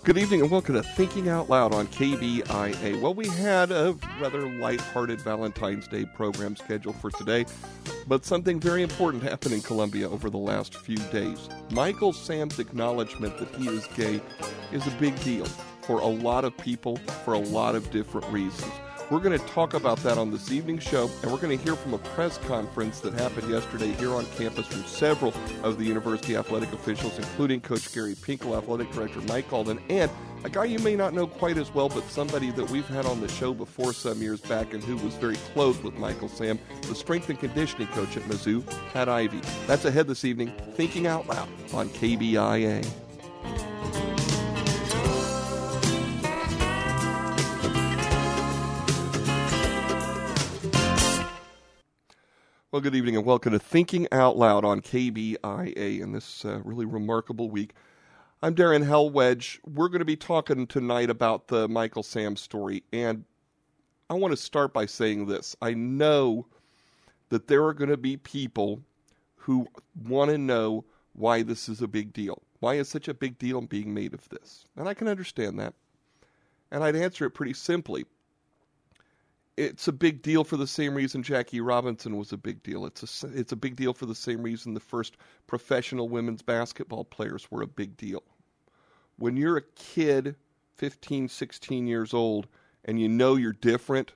Good evening and welcome to Thinking Out Loud on KBIA. Well, we had a rather lighthearted Valentine's Day program scheduled for today, but something very important happened in Columbia over the last few days. Michael Sam's acknowledgement that he is gay is a big deal for a lot of people for a lot of different reasons. We're going to talk about that on this evening's show, and we're going to hear from a press conference that happened yesterday here on campus from several of the university athletic officials, including Coach Gary Pinkel, Athletic Director Mike Alden, and a guy you may not know quite as well, but somebody that we've had on the show before some years back and who was very close with Michael Sam, the strength and conditioning coach at Mizzou, Pat Ivey. That's ahead this evening, Thinking Out Loud on KBIA. Well, good evening and welcome to Thinking Out Loud on KBIA in this really remarkable week. I'm Darren Hellwedge. We're going to be talking tonight about the Michael Sam story, and I want to start by saying this. I know that there are going to be people who want to know why this is a big deal. Why is such a big deal being made of this? And I can understand that. And I'd answer it pretty simply. It's a big deal for the same reason Jackie Robinson was a big deal. It's a big deal for the same reason the first professional women's basketball players were a big deal. When you're a kid, 15, 16 years old, and you know you're different,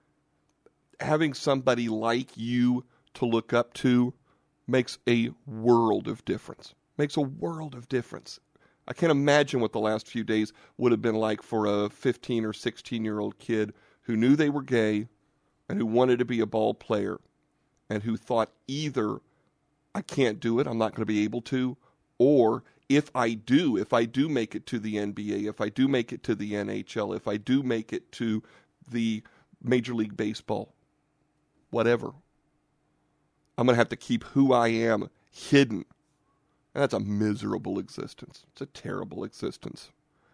having somebody like you to look up to makes a world of difference. Makes a world of difference. I can't imagine what the last few days would have been like for a 15 or 16-year-old kid who knew they were gay and who wanted to be a ball player and who thought either I can't do it, I'm not going to be able to, or if I do make it to the NBA, if I do make it to the NHL, if I do make it to the Major League Baseball, whatever, I'm going to have to keep who I am hidden. And that's a miserable existence. It's a terrible existence.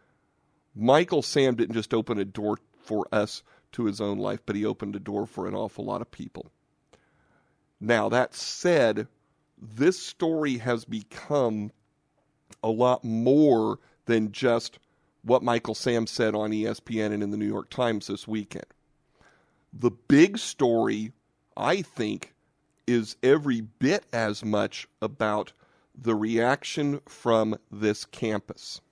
Michael Sam didn't just open a door for us to his own life, but he opened a door for an awful lot of people. Now, that said, this story has become a lot more than just what Michael Sam said on ESPN and in the New York Times this weekend. The big story, I think, is every bit as much about the reaction from this campus.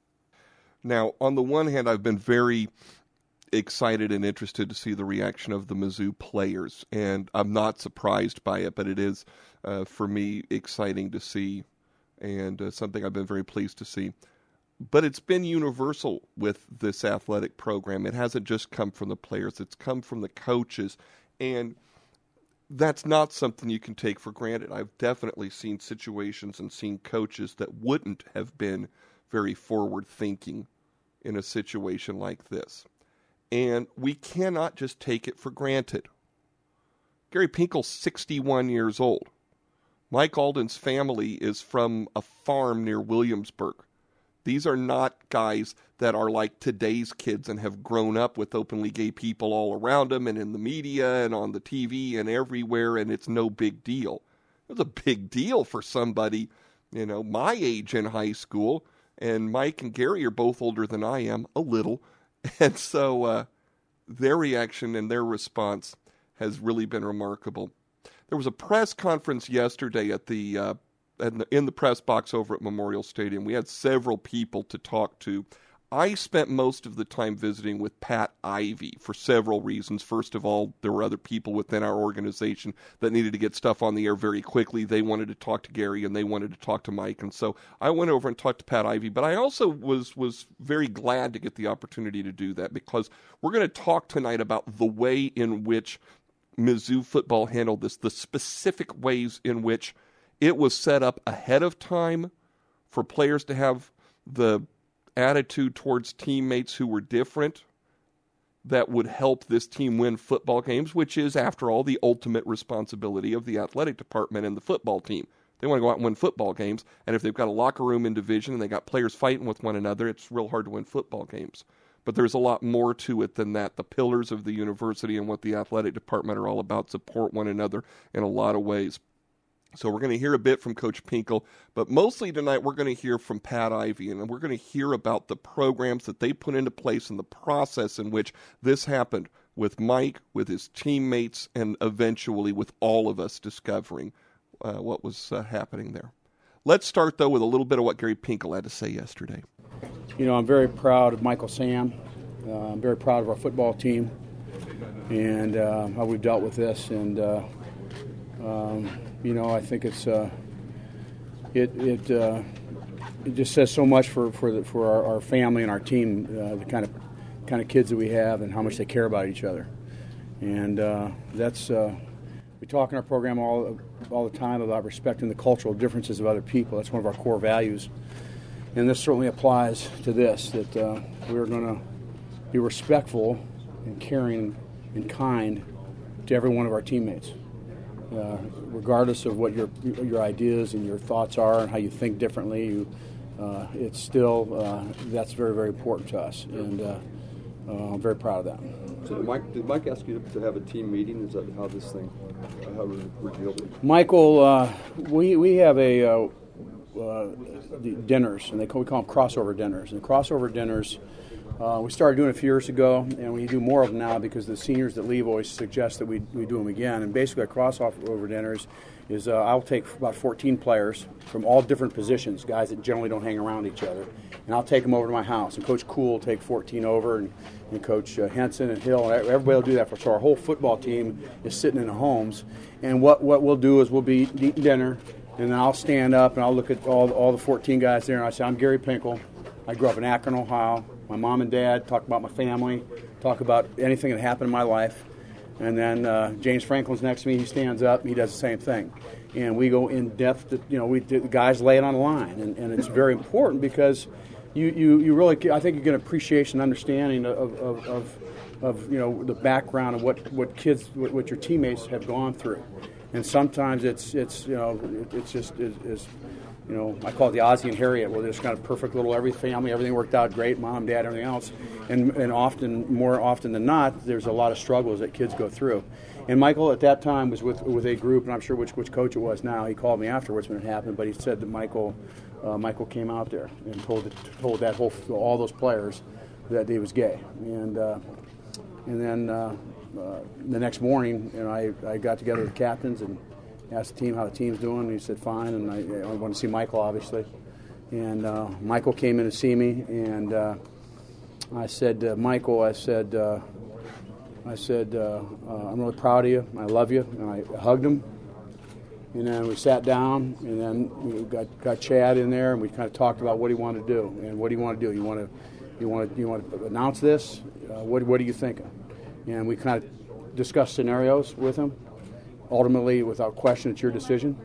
Now, on the one hand, I've been very excited and interested to see the reaction of the Mizzou players, and I'm not surprised by it, but it is, for me, exciting to see and something I've been very pleased to see. But it's been universal with this athletic program. It hasn't just come from the players, it's come from the coaches, and that's not something you can take for granted. I've definitely seen situations and seen coaches that wouldn't have been very forward-thinking in a situation like this. And we cannot just take it for granted. Gary Pinkel's 61 years old. Mike Alden's family is from a farm near Williamsburg. These are not guys that are like today's kids and have grown up with openly gay people all around them and in the media and on the TV and everywhere, and it's no big deal. It was a big deal for somebody, my age in high school, and Mike and Gary are both older than I am, a little. And so their reaction and their response has really been remarkable. There was a press conference yesterday at in the press box over at Memorial Stadium. We had several people to talk to. I spent most of the time visiting with Pat Ivey for several reasons. First of all, there were other people within our organization that needed to get stuff on the air very quickly. They wanted to talk to Gary and they wanted to talk to Mike. And so I went over and talked to Pat Ivey. But I also was very glad to get the opportunity to do that because we're going to talk tonight about the way in which Mizzou football handled this, the specific ways in which it was set up ahead of time for players to have the attitude towards teammates who were different that would help this team win football games, which is, after all, the ultimate responsibility of the athletic department and the football team. They want to go out and win football games, and if they've got a locker room in division and they got players fighting with one another, it's real hard to win football games. But there's a lot more to it than that. The pillars of the university and what the athletic department are all about support one another in a lot of ways. So we're going to hear a bit from Coach Pinkel, but mostly tonight we're going to hear from Pat Ivy, and we're going to hear about the programs that they put into place and the process in which this happened with Mike, with his teammates, and eventually with all of us discovering what was happening there. Let's start, though, with a little bit of what Gary Pinkel had to say yesterday. I'm very proud of Michael Sam. I'm very proud of our football team and how we've dealt with this. And, I think it just says so much for our family and our team, the kind of kids that we have and how much they care about each other. And we talk in our program all the time about respecting the cultural differences of other people. That's one of our core values. And this certainly applies to this, that we're going to be respectful and caring and kind to every one of our teammates. Regardless of what your ideas and your thoughts are and how you think differently, it's still, that's very, very important to us. And I'm very proud of that. So did Mike ask you to have a team meeting? Is that how this thing, how was it revealed? Michael, we have the dinners, and we call them crossover dinners. And crossover dinners, we started doing a few years ago, and we do more of them now because the seniors that leave always suggest that we do them again. And basically, our crossover dinners is I'll take about 14 players from all different positions, guys that generally don't hang around each other, and I'll take them over to my house. And Coach Cool will take 14 over, and Coach Henson and Hill, and everybody will do that. So our whole football team is sitting in the homes, and what we'll do is we'll be eating dinner, and then I'll stand up and I'll look at all the 14 guys there, and I say, I'm Gary Pinkel. I grew up in Akron, Ohio. My mom and dad talk about my family, talk about anything that happened in my life. And then James Franklin's next to me. He stands up. And he does the same thing. And we go in depth. The guys lay it on the line. And it's very important because you really, I think you get an appreciation, understanding of the background of what your teammates have gone through. And sometimes it's just I call it the Ozzie and Harriet, where there's kind of perfect little family, everything worked out great, mom, dad, everything else. And more often than not, there's a lot of struggles that kids go through. And Michael at that time was with a group, and I'm sure which coach it was now. He called me afterwards when it happened, but he said that Michael came out there and told all those players that he was gay. And then the next morning, I got together with the captains and asked the team how the team's doing, and he said fine, and I wanted to see Michael, obviously. And Michael came in to see me, and I said to Michael, I said, I'm really proud of you, I love you, and I hugged him. And then we sat down, and then we got Chad in there, and we kind of talked about what he wanted to do. And what do you want to do? You want to announce this? What are you thinking? And we kind of discussed scenarios with him. Ultimately, without question, it's your decision.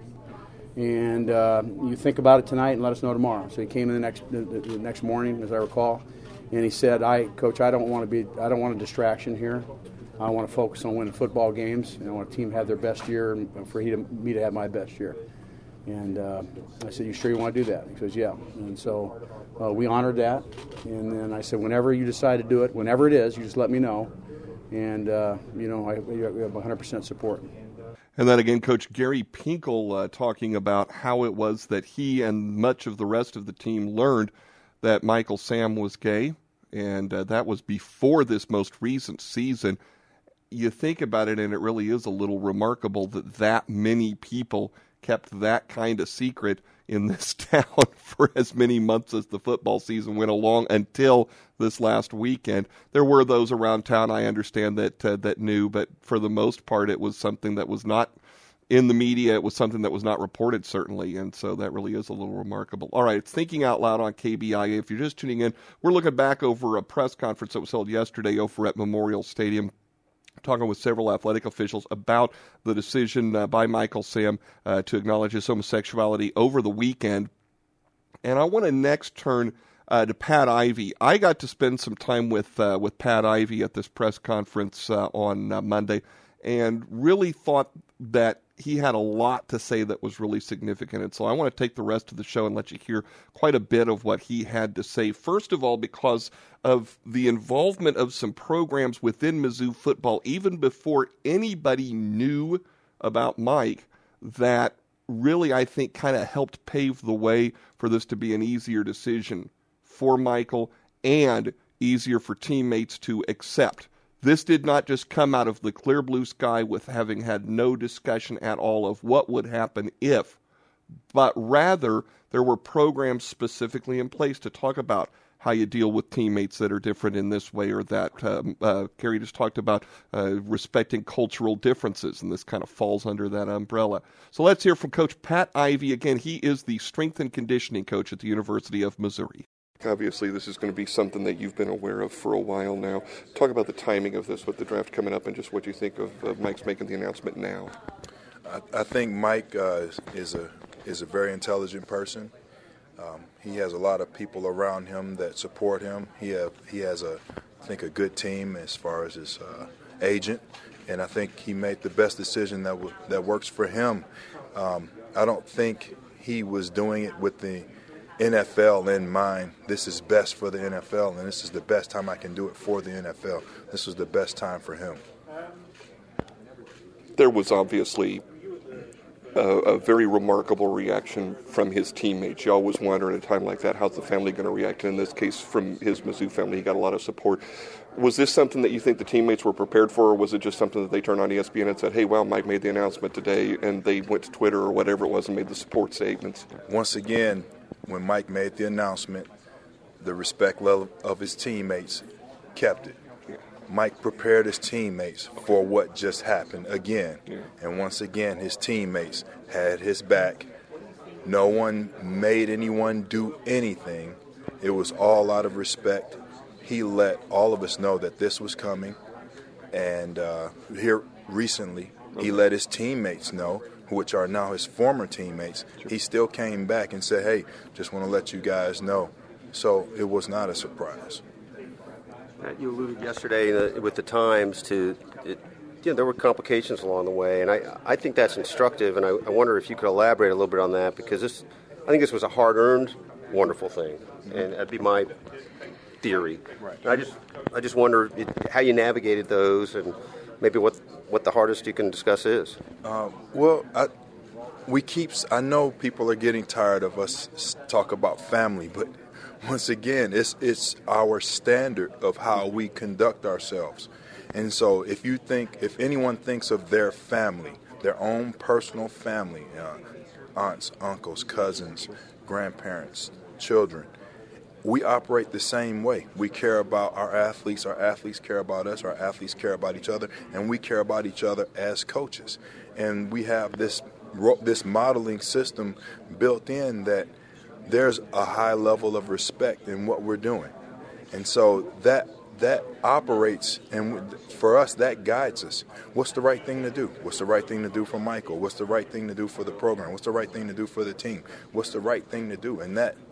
And you think about it tonight and let us know tomorrow. So he came in the next morning, as I recall, and he said, Coach, I don't want a distraction here. I want to focus on winning football games, and I want a team to have their best year and for me to have my best year. And I said, you sure you want to do that? He says, yeah. And so we honored that. And then I said, whenever you decide to do it, whenever it is, you just let me know. And, we have 100% support. And then again, Coach Gary Pinkel talking about how it was that he and much of the rest of the team learned that Michael Sam was gay, and that was before this most recent season. You think about it, and it really is a little remarkable that many people kept that kind of secret in this town for as many months as the football season went along until this last weekend. There were those around town, I understand, that knew, but for the most part it was something that was not in the media. It was something that was not reported, certainly, and so that really is a little remarkable. All right, it's Thinking Out Loud on KBIA. If you're just tuning in, we're looking back over a press conference that was held yesterday over at Memorial Stadium, talking with several athletic officials about the decision by Michael Sam to acknowledge his homosexuality over the weekend. And I want to next turn to Pat Ivy. I got to spend some time with Pat Ivy at this press conference on Monday, and really thought that he had a lot to say that was really significant. And so I want to take the rest of the show and let you hear quite a bit of what he had to say. First of all, because of the involvement of some programs within Mizzou football, even before anybody knew about Mike, that really, I think, kind of helped pave the way for this to be an easier decision for Michael and easier for teammates to accept. This did not just come out of the clear blue sky with having had no discussion at all of what would happen if, but rather there were programs specifically in place to talk about how you deal with teammates that are different in this way or that. Gary just talked about respecting cultural differences, and this kind of falls under that umbrella. So let's hear from Coach Pat Ivey. Again, he is the strength and conditioning coach at the University of Missouri. Obviously, this is going to be something that you've been aware of for a while now. Talk about the timing of this with the draft coming up and just what you think of Mike's making the announcement now. I think Mike is a very intelligent person. He has a lot of people around him that support him. He has I think a good team as far as his agent, and I think he made the best decision that works for him. I don't think he was doing it with the NFL in mind. This is best for the NFL, and this is the best time I can do it for the NFL. This was the best time for him. There was obviously a very remarkable reaction from his teammates. You always wonder at a time like that, how's the family going to react? And in this case, from his Mizzou family, he got a lot of support. Was this something that you think the teammates were prepared for, or was it just something that they turned on ESPN and said, hey, well, Mike made the announcement today, and they went to Twitter or whatever it was and made the support statements? Once again, when Mike made the announcement, the respect level of his teammates kept it. Mike prepared his teammates for what just happened again. And once again, his teammates had his back. No one made anyone do anything. It was all out of respect. He let all of us know that this was coming. And here recently, he let his teammates know, which are now his former teammates. He still came back and said, hey, just want to let you guys know. So it was not a surprise. You alluded yesterday with the Times to, there were complications along the way, and I think that's instructive, and I wonder if you could elaborate a little bit on that, because I think this was a hard-earned, wonderful thing, and that'd be my theory. Right. And I just wonder how you navigated those, and maybe what the hardest you can discuss is. I know people are getting tired of us talk about family, but once again, it's our standard of how we conduct ourselves. And so if anyone thinks of their family, their own personal family, aunts, uncles, cousins, grandparents, children, we operate the same way. We care about our athletes care about us, our athletes care about each other, and we care about each other as coaches. And we have this modeling system built in that there's a high level of respect in what we're doing. And so that operates, and for us, that guides us. What's the right thing to do? What's the right thing to do for Michael? What's the right thing to do for the program? What's the right thing to do for the team? What's the right thing to do? And that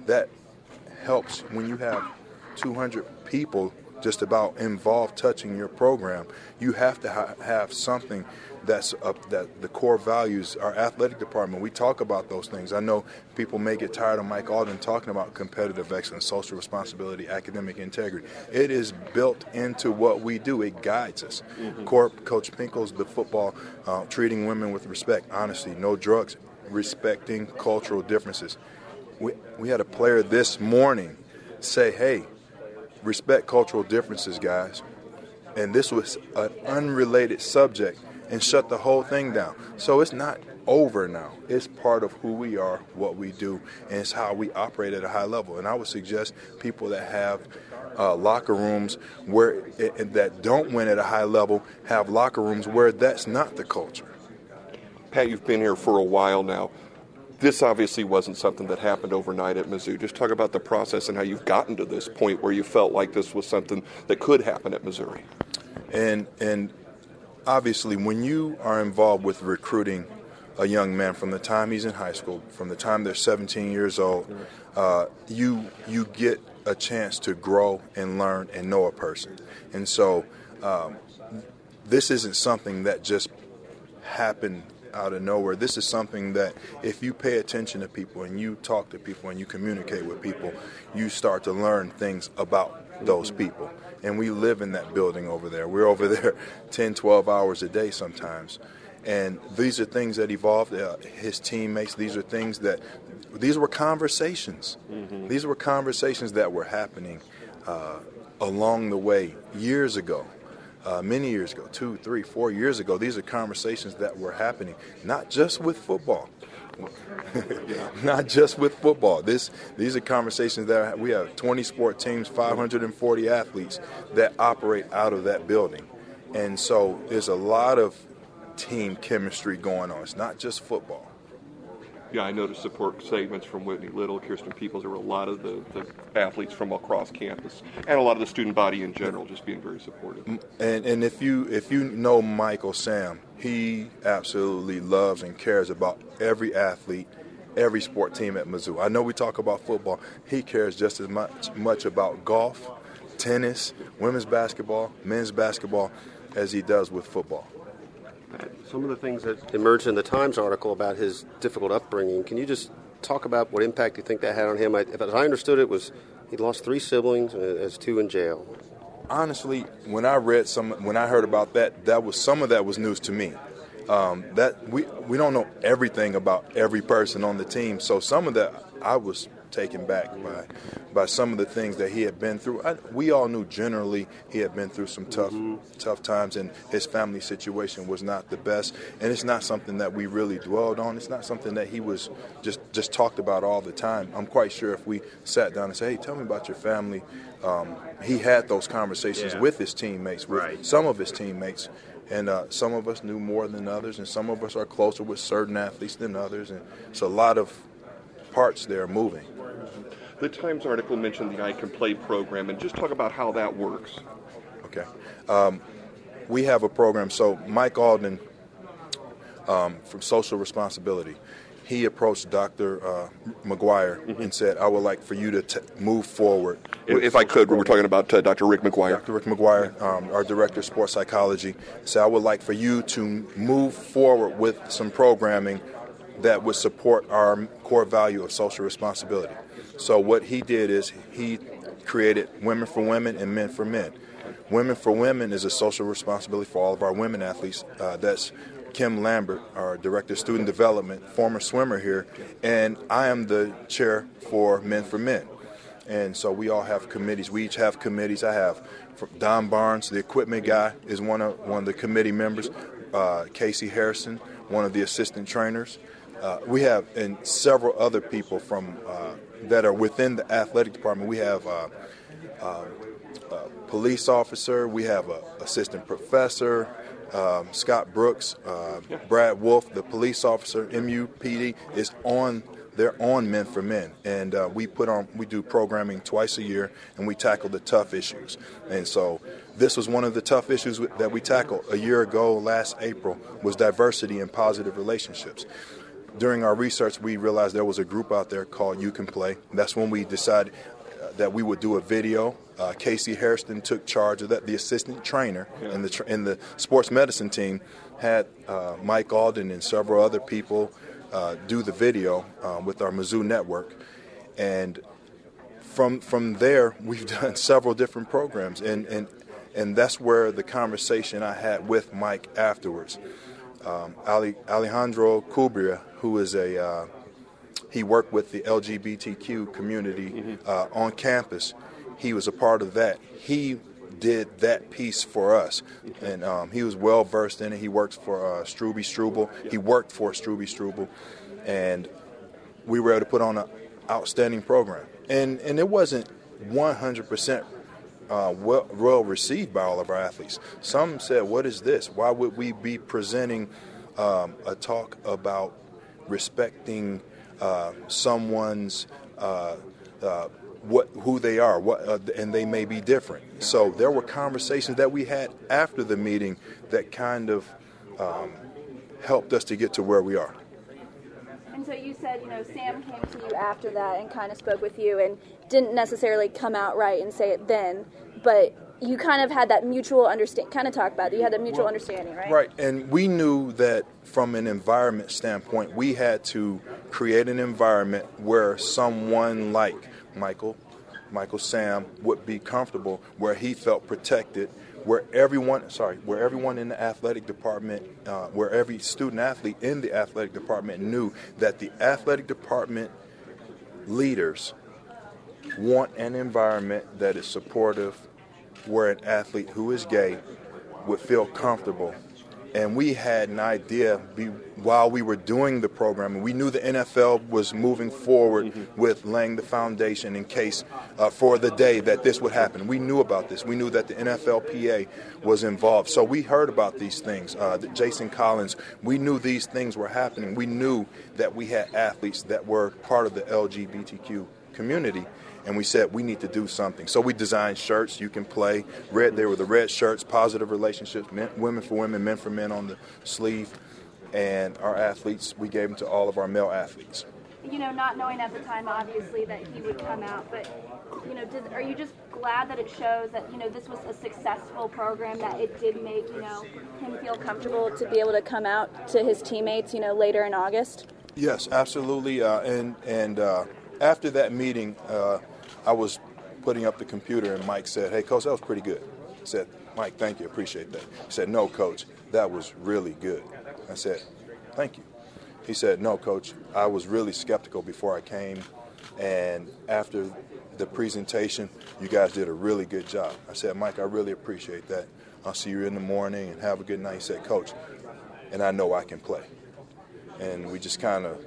helps when you have 200 people just about involved touching your program. You have to have something that the core values. Our athletic department, we talk about those things. I know people may get tired of Mike Alden talking about competitive excellence, social responsibility, academic integrity. It is built into what we do. It guides us. Mm-hmm. Coach Pinkel's the football, treating women with respect, honesty, no drugs, respecting cultural differences. We had a player this morning say, hey, respect cultural differences, guys. And this was an unrelated subject and shut the whole thing down. So it's not over now. It's part of who we are, what we do, and it's how we operate at a high level. And I would suggest people that have locker rooms that don't win at a high level have locker rooms where that's not the culture. Pat, you've been here for a while now. This obviously wasn't something that happened overnight at Mizzou. Just talk about the process and how you've gotten to this point where you felt like this was something that could happen at Missouri. And obviously, when you are involved with recruiting a young man from the time he's in high school, from the time they're 17 years old, you get a chance to grow and learn and know a person. And so this isn't something that just happened out of nowhere. This is something that if you pay attention to people and you talk to people and you communicate with people, you start to learn things about those people. And we live in that building over there. We're over there 10, 12 hours a day sometimes. And these are things that evolved. His teammates, these were conversations. Mm-hmm. These were conversations that were happening along the way years ago. Many years ago, 2, 3, 4 years ago. These are conversations that were happening, not just with football. Not just with football. These are conversations that we have 20 sport teams, 540 athletes that operate out of that building. And so there's a lot of team chemistry going on. It's not just football. Yeah, I noticed support statements from Whitney Little, Kirsten Peoples. There were a lot of the athletes from across campus, and a lot of the student body in general, just being very supportive. And if you know Michael Sam, he absolutely loves and cares about every athlete, every sport team at Mizzou. I know we talk about football. He cares just as much about golf, tennis, women's basketball, men's basketball, as he does with football. Some of the things that emerged in the Times article about his difficult upbringing, can you just talk about what impact you think that had on him? As I understood it, was he lost 3 siblings and has 2 in jail. Honestly, when I heard about that was some of that was news to me. That we don't know everything about every person on the team, so some of that I was taken back by some of the things that he had been through. We all knew generally he had been through some tough times, and his family situation was not the best. And it's not something that we really dwelled on. It's not something that he was just talked about all the time. I'm quite sure if we sat down and said, "Hey, tell me about your family," he had those conversations with his teammates, with some of his teammates. And some of us knew more than others, and some of us are closer with certain athletes than others. And it's a lot of parts there moving. The Times article mentioned the I Can Play program, and just talk about how that works. Okay. We have a program. So Mike Alden from Social Responsibility, he approached Dr. McGuire and said, "I would like for you to move forward." If I could, we're talking about Dr. Rick McGuire. Dr. Rick McGuire, our Director of Sports Psychology, said, "I would like for you to move forward with some programming that would support our core value of social responsibility." So what he did is he created Women for Women and Men for Men. Women for Women is a social responsibility for all of our women athletes. That's Kim Lambert, our Director of Student Development, former swimmer here, and I am the chair for Men for Men. And so we all have committees. We each have committees. I have Don Barnes, the equipment guy, is one of the committee members. Casey Harrison, one of the assistant trainers. We have and several other people from that are within the athletic department. We have a police officer. We have an assistant professor, Scott Brooks, Brad Wolf, the police officer. MUPD is on. They're on Men for Men, and we do programming twice a year, and we tackle the tough issues. And so this was one of the tough issues that we tackled a year ago. Last April was diversity and positive relationships. During our research, we realized there was a group out there called You Can Play. That's when we decided that we would do a video. Casey Harrison took charge of that. The assistant trainer in the sports medicine team had Mike Alden and several other people do the video with our Mizzou network. And from there, we've done several different programs. And that's where the conversation I had with Mike afterwards. Alejandro Cubria, who is he worked with the LGBTQ community on campus. He was a part of that. He did that piece for us, and he was well versed in it. He works for Struby Struble. He worked for Struby Struble, and we were able to put on an outstanding program. And it wasn't 100% well received by all of our athletes. Some said, "What is this? Why would we be presenting a talk about respecting someone's who they are, and they may be different?" So there were conversations that we had after the meeting that kind of helped us to get to where we are. And so you said, Sam came to you after that and kind of spoke with you and didn't necessarily come out right and say it then, but you kind of had that mutual understanding, kind of talk about it. You had that mutual understanding, right? Right, and we knew that from an environment standpoint, we had to create an environment where someone like Michael Sam would be comfortable, where he felt protected, where everyone in the athletic department, where every student athlete in the athletic department knew that the athletic department leaders want an environment that is supportive, where an athlete who is gay would feel comfortable. And we had an idea while we were doing the program, and we knew the NFL was moving forward with laying the foundation in case for the day that this would happen. We knew about this. We knew that the NFLPA was involved. So we heard about these things. Jason Collins, we knew these things were happening. We knew that we had athletes that were part of the LGBTQ community. And we said, we need to do something. So we designed shirts you can play. They were the red shirts, positive relationships, women for women, men for men on the sleeve. And our athletes, we gave them to all of our male athletes. Not knowing at the time, obviously, that he would come out, but, are you just glad that it shows that, this was a successful program, that it did make, him feel comfortable to be able to come out to his teammates, later in August? Yes, absolutely. And after that meeting, I was putting up the computer, and Mike said, "Hey, Coach, that was pretty good." I said, "Mike, thank you, appreciate that." He said, "No, Coach, that was really good." I said, "Thank you." He said, "No, Coach, I was really skeptical before I came, and after the presentation, you guys did a really good job." I said, "Mike, I really appreciate that. I'll see you in the morning and have a good night." He said, "Coach, and I know I can play." And we just kind of,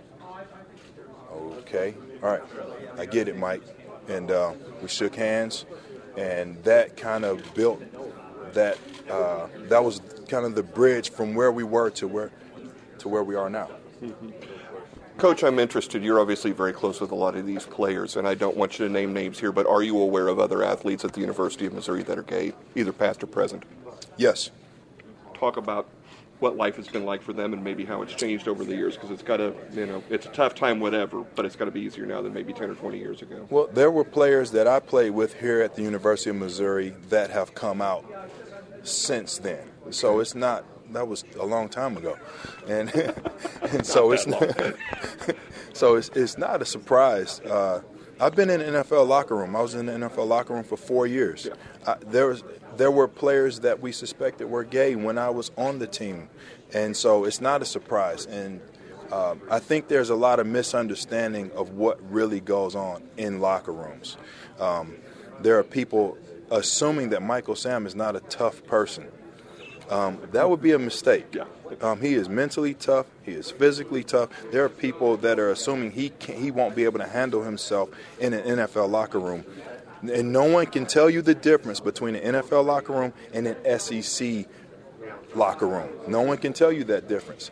okay, all right, I get it, Mike. And we shook hands, and that kind of built that. That was kind of the bridge from where we were to where we are now. Mm-hmm. Coach, I'm interested. You're obviously very close with a lot of these players, and I don't want you to name names here, but are you aware of other athletes at the University of Missouri that are gay, either past or present? Yes. Talk about what life has been like for them and maybe how it's changed over the years, because it's got to, it's a tough time, whatever, but it's got to be easier now than maybe 10 or 20 years ago. Well, there were players that I played with here at the University of Missouri that have come out since then. So it's not, that was a long time ago. And, and so it's not, so it's not a surprise. I've been in the NFL locker room. I was in the NFL locker room for 4 years. There were players that we suspected were gay when I was on the team. And so it's not a surprise. And I think there's a lot of misunderstanding of what really goes on in locker rooms. There are people assuming that Michael Sam is not a tough person. That would be a mistake. He is mentally tough. He is physically tough. There are people that are assuming he won't be able to handle himself in an NFL locker room. And no one can tell you the difference between an NFL locker room and an SEC locker room. No one can tell you that difference.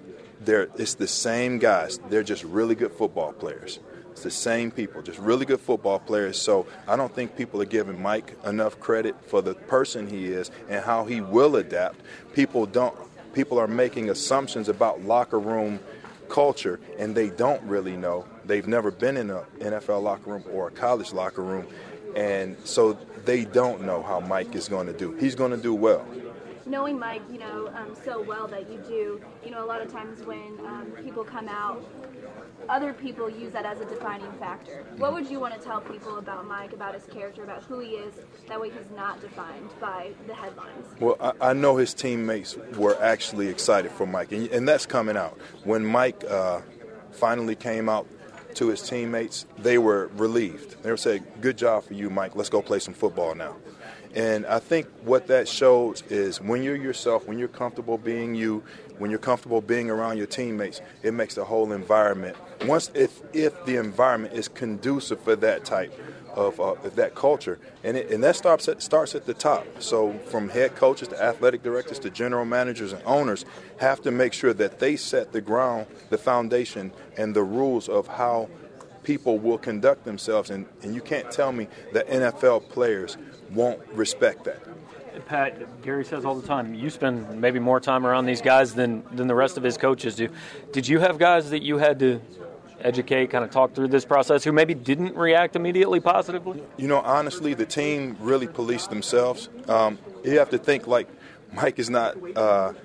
It's the same guys. They're just really good football players. It's the same people, just really good football players. So I don't think people are giving Mike enough credit for the person he is and how he will adapt. People are making assumptions about locker room culture, and they don't really know. They've never been in an NFL locker room or a college locker room, and so they don't know how Mike is going to do. He's going to do well. Knowing Mike, so well that you do, a lot of times when people come out, other people use that as a defining factor. What would you want to tell people about Mike, about his character, about who he is, that way he's not defined by the headlines? Well, I know his teammates were actually excited for Mike, and that's coming out. When Mike finally came out to his teammates, they were relieved. They were saying, "Good job for you, Mike. Let's go play some football now." And I think what that shows is when you're yourself, when you're comfortable being you, when you're comfortable being around your teammates, it makes the whole environment. If the environment is conducive for that type of that culture, and that starts at the top. So from head coaches to athletic directors to general managers and owners have to make sure that they set the ground, the foundation, and the rules of how people will conduct themselves. And you can't tell me that NFL players won't respect that. Pat, Gary says all the time, you spend maybe more time around these guys than the rest of his coaches do. Did you have guys that you had to educate, kind of talk through this process, who maybe didn't react immediately positively? Honestly, the team really policed themselves. You have to think like Mike is not the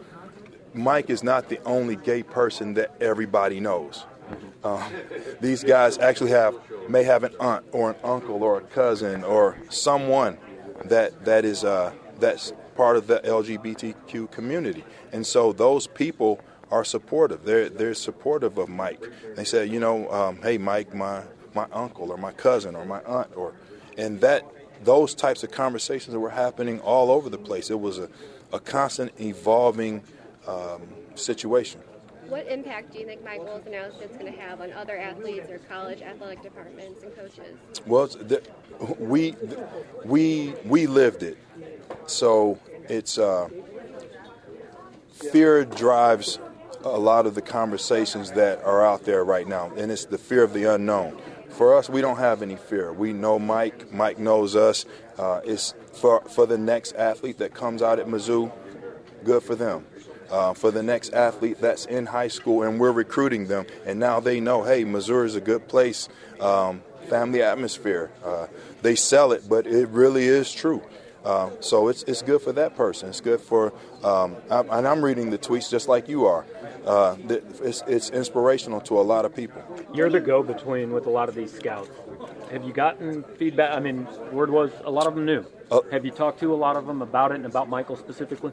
only gay person that everybody knows. These guys actually may have an aunt or an uncle or a cousin or someone that's part of the LGBTQ community. And so those people are supportive. They're supportive of Mike. They say, hey, Mike, my uncle or my cousin or my aunt, and those types of conversations that were happening all over the place. It was a constant evolving situation. What impact do you think Michael's announcement is going to have on other athletes or college athletic departments and coaches? Well, we lived it, so it's fear drives a lot of the conversations that are out there right now, and it's the fear of the unknown. For us, we don't have any fear. We know Mike. Mike knows us. It's for the next athlete that comes out at Mizzou, good for them. For the next athlete that's in high school and we're recruiting them, and now they know, hey, Missouri is a good place, family atmosphere. They sell it, but it really is true. So it's good for that person. It's good for, and I'm reading the tweets just like you are. It's inspirational to a lot of people. You're the go-between with a lot of these scouts. Have you gotten feedback? I mean, word was a lot of them knew. Have you talked to a lot of them about it and about Michael specifically?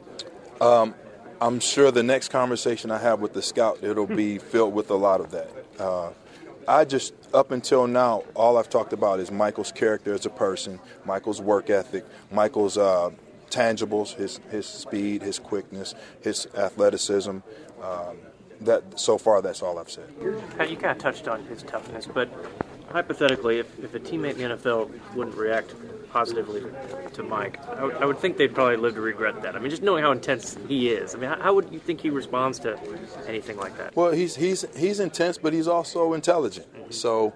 I'm sure the next conversation I have with the scout, it'll be filled with a lot of that. Up until now, all I've talked about is Michael's character as a person, Michael's work ethic, Michael's tangibles, his speed, his quickness, his athleticism. So far, that's all I've said. Pat, you kind of touched on his toughness, but hypothetically, if a teammate in the NFL wouldn't react positively to Mike, I would think they'd probably live to regret that. I mean, just knowing how intense he is. I mean, how would you think he responds to anything like that? Well, he's intense, but he's also intelligent. Mm-hmm. So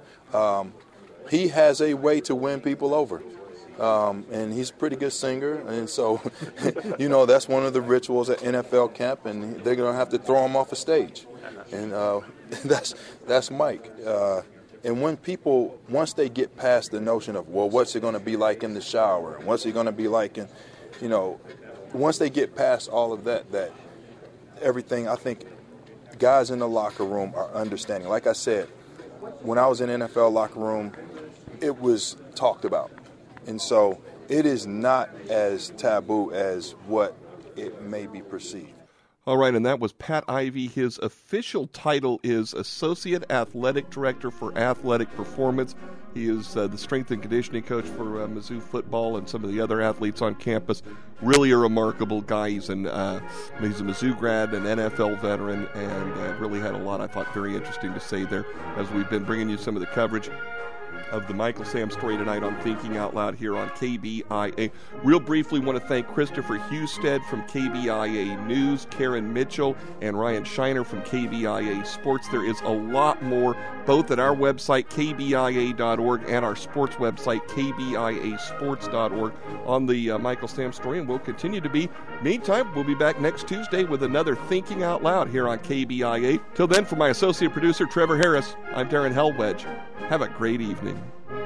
he has a way to win people over. And he's a pretty good singer, and so, that's one of the rituals at NFL camp, and they're going to have to throw him off a stage. And that's Mike. And when people, once they get past the notion of, well, what's it going to be like in the shower? What's it going to be like in, once they get past all of that everything, I think guys in the locker room are understanding. Like I said, when I was in NFL locker room, it was talked about. And so it is not as taboo as what it may be perceived. All right, and that was Pat Ivey. His official title is Associate Athletic Director for Athletic Performance. He is the strength and conditioning coach for Mizzou football and some of the other athletes on campus. Really a remarkable guy. He's a Mizzou grad, an NFL veteran, and really had a lot, I thought, very interesting to say there as we've been bringing you some of the coverage of the Michael Sam story tonight on Thinking Out Loud here on KBIA. Real briefly, want to thank Christopher Husted from KBIA News, Karen Mitchell, and Ryan Shiner from KBIA Sports. There is a lot more, both at our website, kbia.org, and our sports website, kbiasports.org, on the Michael Sam story, and we'll continue to be. Meantime, we'll be back next Tuesday with another Thinking Out Loud here on KBIA. Till then, for my associate producer, Trevor Harris, I'm Darren Hellwedge. Have a great evening.